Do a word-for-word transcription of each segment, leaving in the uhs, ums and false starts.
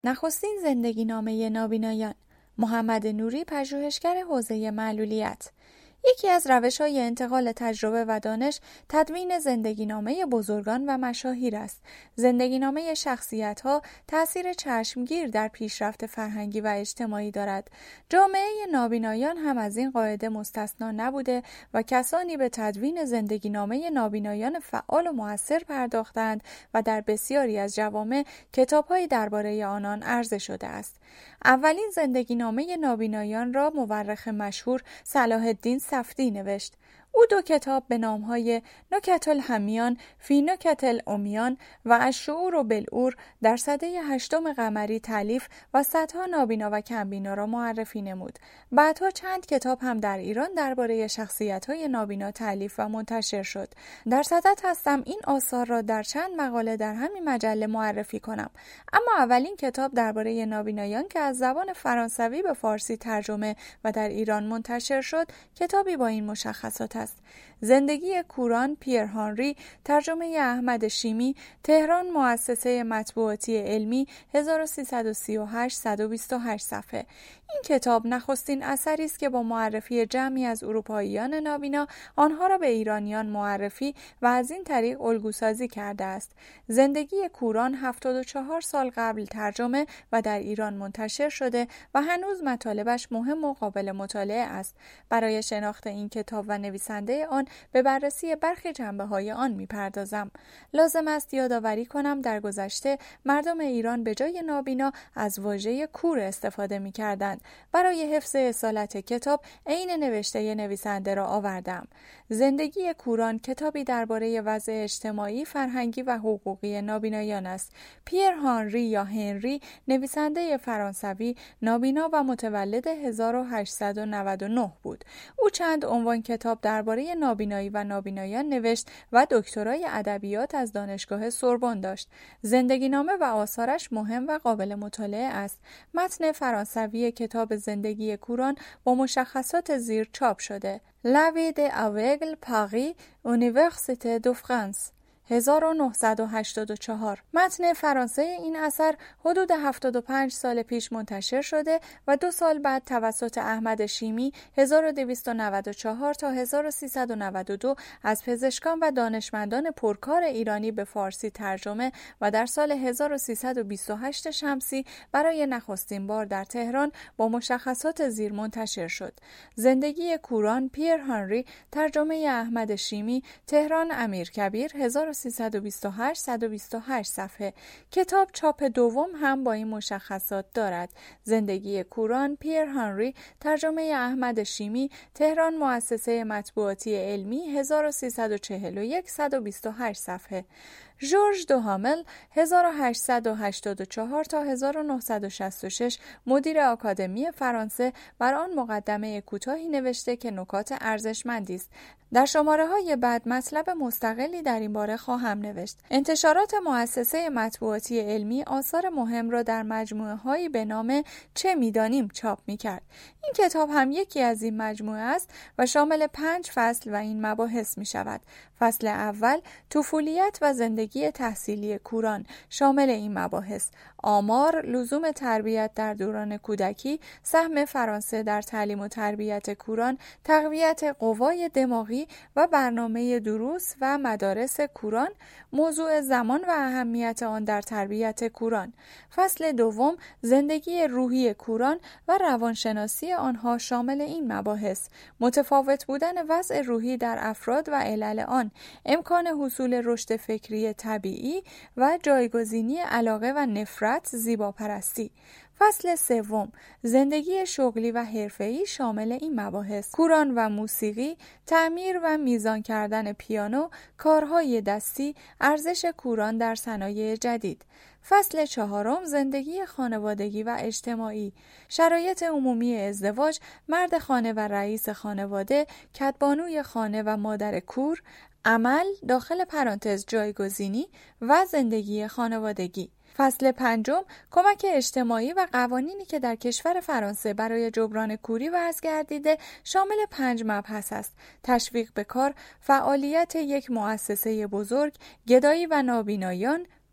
نخستین زندگی نامه نابینایان، محمد نوری، پژوهشگر حوزه معلولیت. یکی از روش‌های انتقال تجربه و دانش تدوین زندگی‌نامه بزرگان و مشاهیر است. زندگی‌نامه شخصیت‌ها تأثیر چشمگیر در پیشرفت فرهنگی و اجتماعی دارد. جامعه نابینایان هم از این قاعده مستثنا نبوده و کسانی به تدوین زندگی‌نامه نابینایان فعال و مؤثر پرداختند و در بسیاری از جوامع کتاب‌هایی درباره آنان عرضه شده است. اولین زندگی‌نامه نابینایان را مورخ مشهور صلاح الدین سفدی نوشت. او دو کتاب به نامهای نکت الهمیان فی نکت الامیان و الشعور بالعور در سده هشتم قمری تالیف و صدها نابینا و کمبینا را معرفی نمود. بعدها چند کتاب هم در ایران درباره شخصیت‌های نابینا تالیف و منتشر شد. در صدد هستم این آثار را در چند مقاله در همین مجله معرفی کنم. اما اولین کتاب درباره نابینایان که از زبان فرانسوی به فارسی ترجمه و در ایران منتشر شد، کتابی با این مشخصات است. زندگی کوران، پیر هانری، ترجمه احمد شیمی، تهران، مؤسسه مطبوعاتی علمی، هزار و سیصد و سی و هشت، صد و بیست و هشت صفحه. این کتاب نخستین اثری است که با معرفی جمعی از اروپاییان نابینا آنها را به ایرانیان معرفی و از این طریق الگوسازی کرده است. زندگی کوران هفتاد و چهار سال قبل ترجمه و در ایران منتشر شده و هنوز مطالبش مهم و قابل مطالعه است. برای شناخت این کتاب و نویسنده آن به بررسی برخی جنبه‌های آن می‌پردازم. لازم است یادآوری کنم در گذشته مردم ایران به جای نابینا از واژه کور استفاده می‌کردند. برای حفظ اصالت کتاب عین نوشته نویسنده را آوردم. زندگی کوران کتابی درباره وضع اجتماعی، فرهنگی و حقوقی نابینایان است. پیر هانری یا هنری، نویسنده فرانسوی، نابینا و متولد هزار و هشتصد و نود و نه بود. او چند عنوان کتاب درباره نابینایی و نابینایان نوشت و دکترای ادبیات از دانشگاه سوربن داشت. زندگی‌نامه و آثارش مهم و قابل مطالعه است. متن فرانسوی کتاب زندگی کوران با مشخصات زیر چاپ شده. La vie d'aveugle Paris Université de France هزار و نهصد و هشتاد و چهار. متن فرانسه این اثر حدود هفتاد و پنج سال پیش منتشر شده و دو سال بعد توسط احمد شیمی هزار و دویست و نود و چهار تا هزار و سیصد و نود و دو از پزشکان و دانشمندان پرکار ایرانی به فارسی ترجمه و در سال هزار و سیصد و بیست و هشت شمسی برای نخستین بار در تهران با مشخصات زیر منتشر شد. زندگی کوران، پیر هانری، ترجمه احمد شیمی، تهران، امیرکبیر، هزار و سیصد و بیست و هشت، صد و بیست و هشت صفحه. کتاب چاپ دوم هم با این مشخصات دارد. زندگی کوران، پیر هانری، ترجمه احمد شیمی، تهران، مؤسسه مطبوعاتی علمی، هزار و سیصد و چهل و یک، صد و بیست و هشت صفحه. ژورژ دوهامل هزار و هشتصد و هشتاد و چهار تا هزار و نهصد و شصت و شش مدیر آکادمی فرانسه بر آن مقدمه کوتاهی نوشته که نکات ارزشمندی است. در شماره‌های بعد مطلب مستقلی در این باره خواهم نوشت. انتشارات مؤسسه مطبوعاتی علمی آثار مهم را در مجموعه‌هایی به نام چه می‌دانیم چاپ می‌کرد. این کتاب هم یکی از این مجموعه است و شامل پنج فصل و این مباحث می‌شود. فصل اول طفولیت و زندگی تحصیلی کوران شامل این مباحث: آمار، لزوم تربیت در دوران کودکی، سهم فرانسه در تعلیم و تربیت کوران، تقویت قوای دماغی و برنامه دروس و مدارس کوران، موضوع زمان و اهمیت آن در تربیت کوران. فصل دوم زندگی روحی کوران و روانشناسی آنها شامل این مباحث: متفاوت بودن وضع روحی در افراد و علل آن، امکان حصول رشد فکری طبیعی و جایگزینی علاقه و نفرت، زیباپرستی. فصل سوم زندگی شغلی و حرفه‌ای شامل این مباحث: کوران و موسیقی، تعمیر و میزان کردن پیانو، کارهای دستی، ارزش کوران در صنایع جدید. فصل چهارم زندگی خانوادگی و اجتماعی، شرایط عمومی ازدواج، مرد خانه و رئیس خانواده، کدبانوی خانه و مادر کور، عمل داخل پرانتز جایگزینی و زندگی خانوادگی. فصل پنجم کمک اجتماعی و قوانینی که در کشور فرانسه برای جبران کوری وضع گردیده شامل پنج مبحث است: تشویق به کار، فعالیت یک مؤسسه بزرگ، گدایی و نابینایان،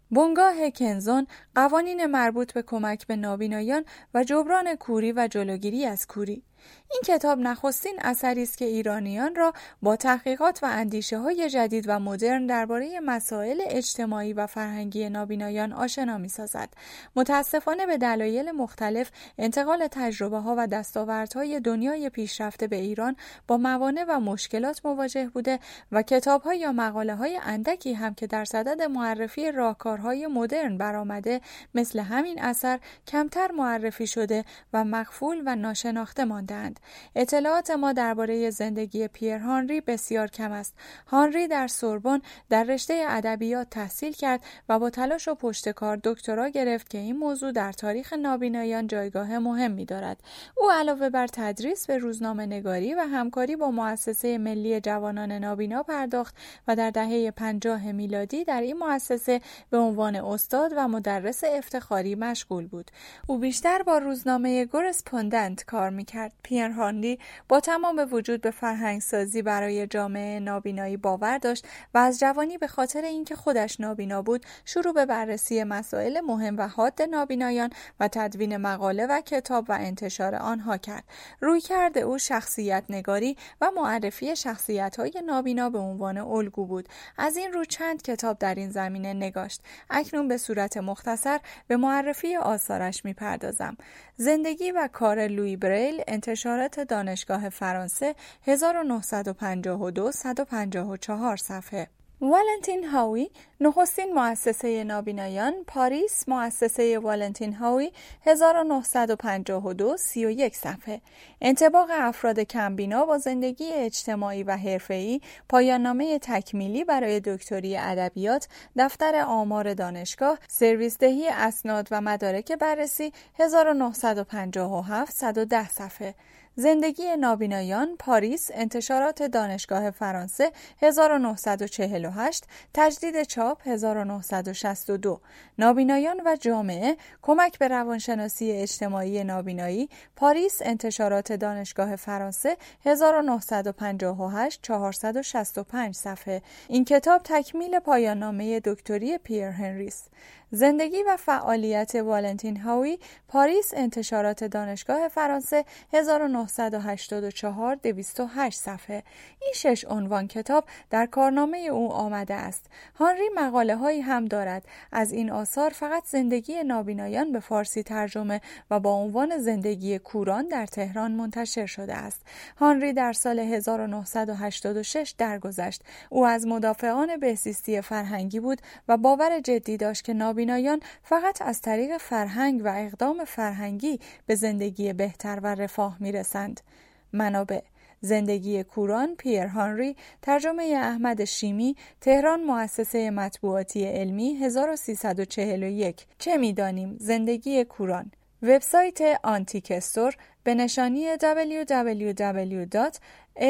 بنگاه کنزون، قوانین مربوط به کمک به نابینایان و جبران کوری و جلوگیری از کوری. این کتاب نخستین اثری است که ایرانیان را با تحقیقات و اندیشه‌های جدید و مدرن درباره مسائل اجتماعی و فرهنگی نابینایان آشنا می‌سازد. متأسفانه به دلایل مختلف انتقال تجربه‌ها و دستاوردهای دنیای پیشرفته به ایران با موانع و مشکلات مواجه بوده و کتاب‌ها یا مقاله‌های اندکی هم که در صدد معرفی راهکارهای مدرن برآمده مثل همین اثر کمتر معرفی شده و مغفول و ناشناخته مانده. اطلاعات ما درباره زندگی پیر هانری بسیار کم است. هانری در سوربن در رشته ادبیات تحصیل کرد و با تلاش و پشتکار دکترا گرفت که این موضوع در تاریخ نابینایان جایگاه مهمی دارد. او علاوه بر تدریس به روزنامه‌نگاری و همکاری با مؤسسه ملی جوانان نابینا پرداخت و در دهه پنجاه میلادی در این مؤسسه به عنوان استاد و مدرس افتخاری مشغول بود. او بیشتر با روزنامه کورسپوندنت کار می‌کرد. پیر هانری با تمام وجود به فرهنگسازی برای جامعه نابینایی باور داشت و از جوانی به خاطر اینکه خودش نابینا بود شروع به بررسی مسائل مهم و حاد نابینایان و تدوین مقاله و کتاب و انتشار آنها کرد. رویکرد او شخصیت نگاری و معرفی شخصیت‌های نابینا به عنوان الگو بود. از این رو چند کتاب در این زمینه نگاشت. اکنون به صورت مختصر به معرفی آثارش می‌پردازم. زندگی و کار لویی بریل، انتشارات دانشگاه فرانسه، هزار و نهصد و پنجاه و دو صد و پنجاه و چهار صفحه. والنتین هاوی، نخستین مؤسسه نابینایان، پاریس، مؤسسه والنتین هاوی، هزار و نهصد و پنجاه و دو سی و یک صفحه. انطباق افراد کمبینا با زندگی اجتماعی و حرفه‌ای، پایان‌نامه تکمیلی برای دکتری ادبیات، دفتر آمار دانشگاه، سرویس دهی اسناد و مدارک بررسی، هزار و نهصد و پنجاه و هفت صد و ده صفحه. زندگی نابینایان، پاریس، انتشارات دانشگاه فرانسه، هزار و نهصد و چهل و هشت، تجدید چاپ، هزار و نهصد و شصت و دو. نابینایان و جامعه، کمک به روانشناسی اجتماعی نابینایی، پاریس، انتشارات دانشگاه فرانسه، هزار و نهصد و پنجاه و هشت، چهارصد و شصت و پنج صفحه. این کتاب تکمیل پایان‌نامه دکتری پیر هنری است. زندگی و فعالیت والنتین هاوی، پاریس، انتشارات دانشگاه فرانسه، هزار و نهصد و هشتاد و چهار، دویست و هشت صفحه. این شش عنوان کتاب در کارنامه او آمده است. هانری مقاله هایی هم دارد. از این آثار فقط زندگی نابینایان به فارسی ترجمه و با عنوان زندگی کوران در تهران منتشر شده است. هانری در سال هزار و نهصد و هشتاد و شش درگذشت. او از مدافعان بهزیستی فرهنگی بود و باور جدی داشت که نابینایان فقط از طریق فرهنگ و اقدام فرهنگی به زندگی بهتر و رفاه میرسند. منابع: زندگی کوران، پیر هانری، ترجمه احمد شیمی، تهران، مؤسسه مطبوعاتی علمی، هزار و سیصد و چهل و یک. چه می‌دانیم؟ زندگی کوران. وبسایت آنتیکستور به نشانی دبلیو دبلیو دبلیو دات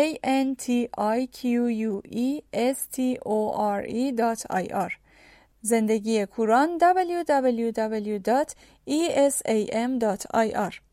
آنتیکستوره دات آی آر. زندگی کوران دبلیو دبلیو دبلیو دات ای اس ای ام دات آی آر.